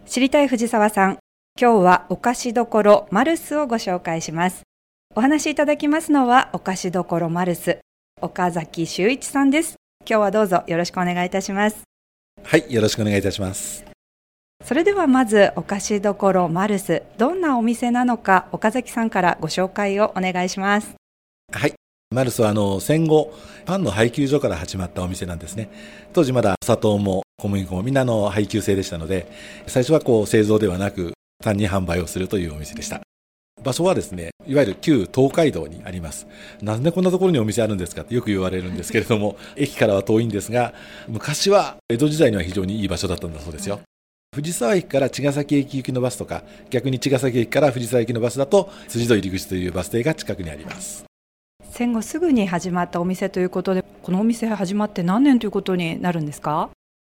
知りたい藤沢さん、今日はお菓子どころマルスをご紹介します。お話しいただきますのはお菓子どころマルス、岡崎修一さんです。今日はどうぞよろしくお願いいたします。 はい、よろしくお願いいたします。 それではまずお菓子どころマルス、どんなお店なのか岡崎さんからご紹介をお願いします。 はい、マルスは戦後パンの配給所から始まったお店なんですね。当時まだ砂糖も小麦粉もみんな配給制でしたので、最初は製造ではなく単に販売をするというお店でした。場所はですね、いわゆる旧東海道にあります。なんでこんなところにお店あるんですかってよく言われるんですけれども、駅からは遠いんですが、昔は江戸時代には非常にいい場所だったんだそうですよ。藤沢駅から茅ヶ崎駅行きのバスとか、逆に茅ヶ崎駅から藤沢駅のバスだと辻堂入口というバス停が近くにあります。 戦後すぐに始まったお店ということで、このお店始まって何年ということになるんですか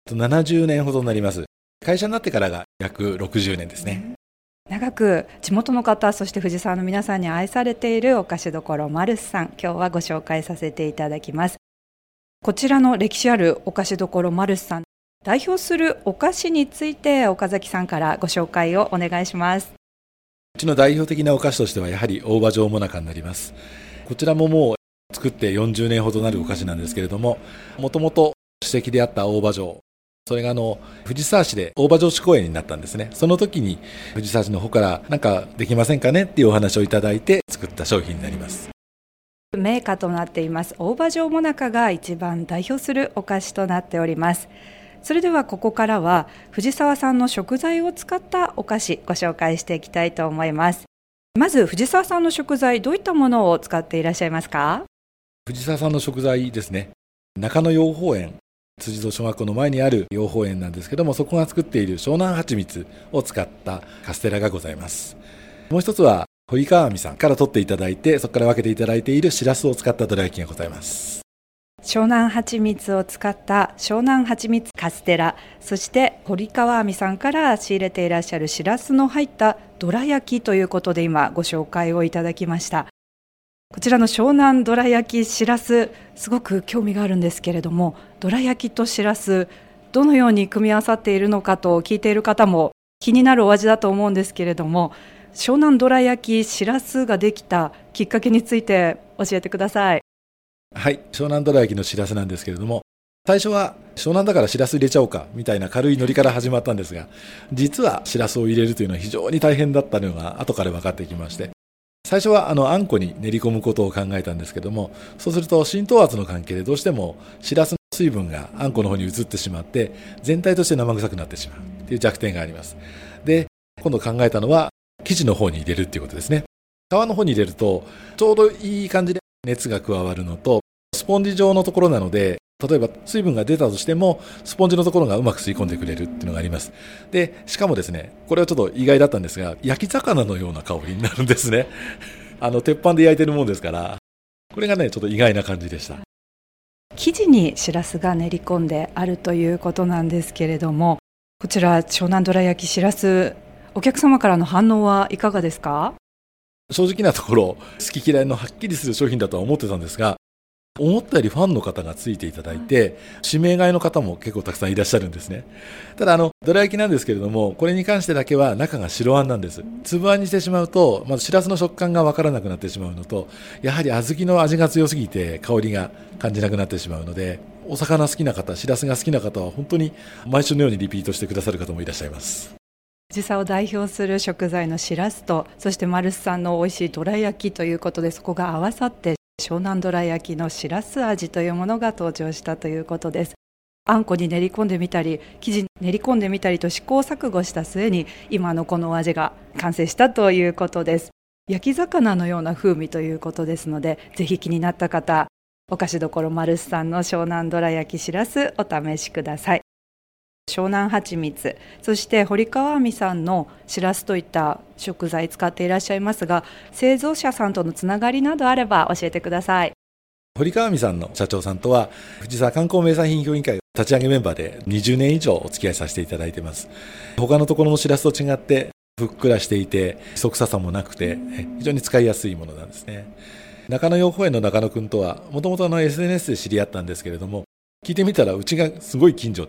？70年ほどになります。会社になってからが約60年ですね。 長く地元の方、そして藤沢の皆さんに愛されているお菓子どころマルスさん、今日はご紹介させていただきます。こちらの歴史あるお菓子どころマルスさん、代表するお菓子について岡崎さんからご紹介をお願いします。 うちの代表的なお菓子としてはやはり大葉状もなかになります。こちらももう作って40年ほどなるお菓子なんですけれども、もともと史跡であった大葉状、それが藤沢市で大葉城址公園になったんですね。その時に藤沢市の方からなんかできませんかねっていうお話をいただいて作った商品になります。 銘菓となっています大葉状もなかが一番代表するお菓子となっております。それではここからは藤沢さんの食材を使ったお菓子ご紹介していきたいと思います。まず藤沢さんの食材、どういったものを使っていらっしゃいますか？ 藤沢さんの食材ですね、中野養蜂園、辻堂小学校の前にある養蜂園なんですけども、そこが作っている湘南はちみつを使ったカステラがございます。もう一つは堀川亜美さんから取っていただいて、そこから分けていただいているしらすを使ったどら焼きがございます。 湘南はちみつを使った湘南はちみつカステラ、そして堀川亜美さんから仕入れていらっしゃるしらすの入ったどら焼きということで今ご紹介をいただきました。こちらの湘南どら焼きしらす、すごく興味があるんですけれども、どら焼きとしらすどのように組み合わさっているのかと聞いている方も気になるお味だと思うんですけれども、湘南どら焼きしらすができたきっかけについて教えてください。 はい、湘南どら焼きのしらすなんですけれども、最初は湘南だからしらす入れちゃおうかみたいな軽いノリから始まったんですが、実はしらすを入れるというのは非常に大変だったのが後から分かってきまして、最初はあんこに練り込むことを考えたんですけども、そうすると浸透圧の関係でどうしてもしらすの水分があんこの方に移ってしまって全体として生臭くなってしまうという弱点があります。で、今度考えたのは生地の方に入れるということですね。皮の方に入れるとちょうどいい感じで熱が加わるのと、スポンジ状のところなので、例えば水分が出たとしてもスポンジのところがうまく吸い込んでくれるっていうのがあります。で、しかもですね、これはちょっと意外だったんですが、焼き魚のような香りになるんですね。鉄板で焼いてるもんですから、これがねちょっと意外な感じでした。 生地にしらすが練り込んであるということなんですけれども、こちら湘南どら焼きしらす、お客様からの反応はいかがですか？ 正直なところ好き嫌いのはっきりする商品だとは思ってたんですが、思ったよりファンの方がついていただいて、指名買いの方も結構たくさんいらっしゃるんですね。ただどら焼きなんですけれども、これに関してだけは中が白あんなんです。粒あんにしてしまうとまずしらすの食感がわからなくなってしまうのと、やはり小豆の味が強すぎて香りが感じなくなってしまうので、お魚好きな方、しらすが好きな方は本当に毎週のようにリピートしてくださる方もいらっしゃいます。 藤沢を代表する食材のしらすと、そしてマルスさんの美味しいどら焼きということで、そこが合わさって湘南どら焼きのしらす味というものが登場したということです。あんこに練り込んでみたり生地に練り込んでみたりと試行錯誤した末に今のこのお味が完成したということです。焼き魚のような風味ということですので、ぜひ気になった方、お菓子どころマルスさんの湘南どら焼きしらすお試しください。湘南はちみつ、そして堀川亜美さんのしらすといった食材使っていらっしゃいますが、製造者さんとのつながりなどあれば教えてください。 堀川亜美さんの社長さんとは藤沢観光名産品評議会立ち上げメンバーで20年以上お付き合いさせていただいています。他のところのしらすと違ってふっくらしていて規則ささもなくて非常に使いやすいものなんですね。中野養蜂園の中野くんとはもともとSNS で知り合ったんですけれども、聞いてみたらうちがすごい近所で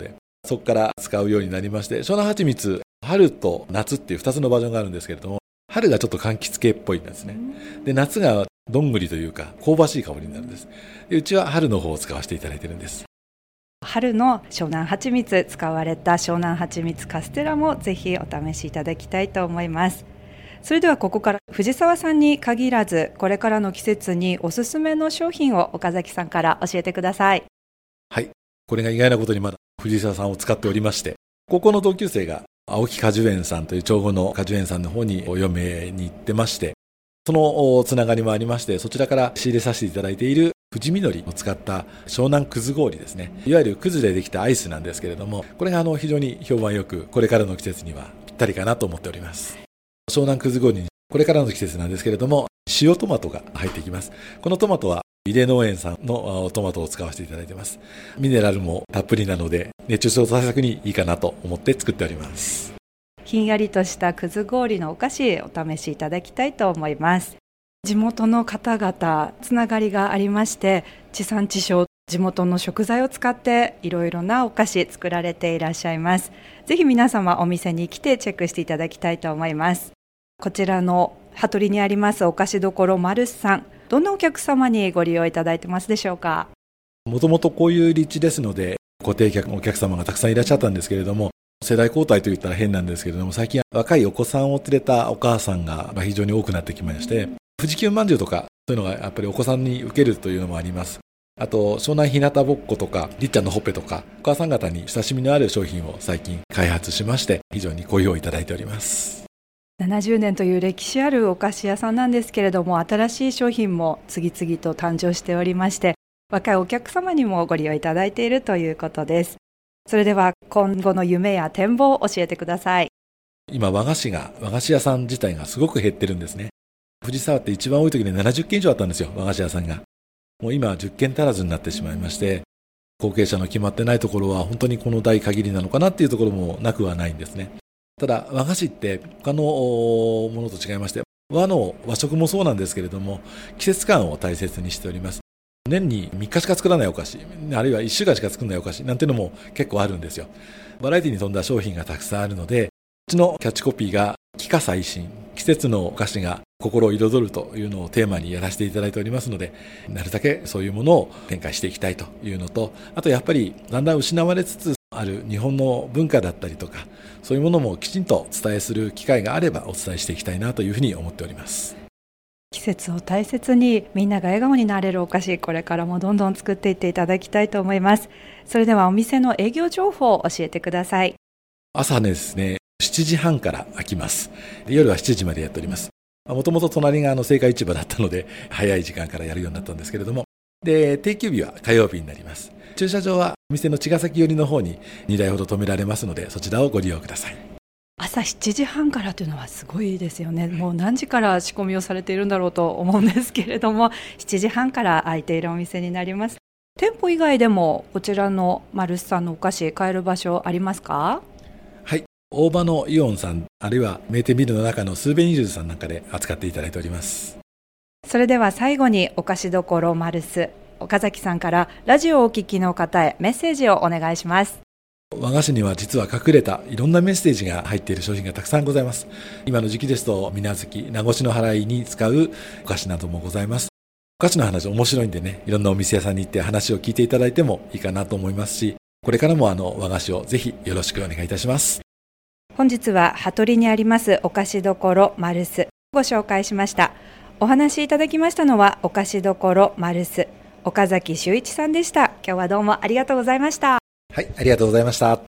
そこから使うようになりまして、湘南はちみつ、春と夏っていう2つのバージョンがあるんですけれども、春がちょっと柑橘系っぽいんですね。で、夏がどんぐりというか香ばしい香りになるんです。で、うちは春の方を使わせていただいているんです。 春の湘南はちみつ、使われた湘南はちみつカステラもぜひお試しいただきたいと思います。それではここから藤沢さんに限らず、これからの季節におすすめの商品を岡崎さんから教えてください。 はい、これが意外なことにまだ藤沢さんを使っておりまして、高校の同級生が青木果樹園さんという長後の果樹園さんの方にお嫁に行ってまして、そのつながりもありまして、そちらから仕入れさせていただいている富士緑を使った湘南くず氷ですね。いわゆるくずでできたアイスなんですけれども、これが非常に評判よく、これからの季節にはぴったりかなと思っております。湘南くず氷にこれからの季節なんですけれども、塩トマトが入ってきます。このトマトは井出農園さんのトマトを使わせていただいています。ミネラルもたっぷりなので、熱中症対策にいいかなと思って作っております。 ひんやりとしたくず氷のお菓子、お試しいただきたいと思います。地元の方々、つながりがありまして、地産地消、地元の食材を使っていろいろなお菓子作られていらっしゃいます。ぜひ皆様お店に来てチェックしていただきたいと思います。こちらの羽鳥にありますお菓子どころマルスさん、どんなお客様にご利用いただいてますでしょうか。 もともとこういう立地ですので、固定客のお客様がたくさんいらっしゃったんですけれども、世代交代といったら変なんですけれども、最近若いお子さんを連れたお母さんが非常に多くなってきまして、富士急まんじゅうとかそういうのがやっぱりお子さんに受けるというのもあります。あと湘南ひなたぼっことかりっちゃんのほっぺとか、お母さん方に親しみのある商品を最近開発しまして、非常に好評いただいております。 70年という歴史あるお菓子屋さんなんですけれども、新しい商品も次々と誕生しておりまして、若いお客様にもご利用いただいているということです。それでは今後の夢や展望を教えてください。 今和菓子屋さん自体がすごく減ってるんですね。藤沢って一番多い時に70軒以上あったんですよ、和菓子屋さんが。もう今は10軒足らずになってしまいまして、後継者の決まってないところは本当にこの代限りなのかなっていうところもなくはないんですね。ただ和菓子って他のものと違いまして、和食もそうなんですけれども、季節感を大切にしております。年に3日しか作らないお菓子、あるいは1週間しか作らないお菓子なんていうのも結構あるんですよ。バラエティに富んだ商品がたくさんあるので、うちのキャッチコピーが季夏最新、季節のお菓子が心を彩るというのをテーマにやらせていただいておりますので、なるだけそういうものを展開していきたいというのと、あとやっぱりだんだん失われつつある日本の文化だったりとか、そういうものもきちんとお伝えする機会があればお伝えしていきたいなというふうに思っております。 季節を大切にみんなが笑顔になれるお菓子、これからもどんどん作っていっていただきたいと思います。それではお店の営業情報を教えてください。 朝ですね、7時半から開きます。夜は7時までやっております。もともと隣が青果市場だったので早い時間からやるようになったんですけれども、で定休日は火曜日になります。駐車場はお店の茅ヶ崎寄りの方に2台ほど止められますので、そちらをご利用ください。 朝7時半からというのはすごいですよね。もう何時から仕込みをされているんだろうと思うんですけれども、7時半から開いているお店になります。店舗以外でもこちらのマルスさんのお菓子買える場所ありますか？ はい、大場のイオンさん、あるいは名店ビルの中のスーベニールズさんなんかで扱っていただいております。 それでは最後にお菓子どころマルス、岡崎さんからラジオをお聞きの方へメッセージをお願いします。 和菓子には実は隠れたいろんなメッセージが入っている商品がたくさんございます。今の時期ですと水無月、名越の払いに使うお菓子などもございます。お菓子の話面白いんでね、いろんなお店屋さんに行って話を聞いていただいてもいいかなと思いますし、これからも和菓子をぜひよろしくお願いいたします。 本日は羽鳥にありますお菓子どころマルスご紹介しました。お話いただきましたのはお菓子どころマルス、岡崎修一さんでした。今日はどうもありがとうございました。 はい、ありがとうございました。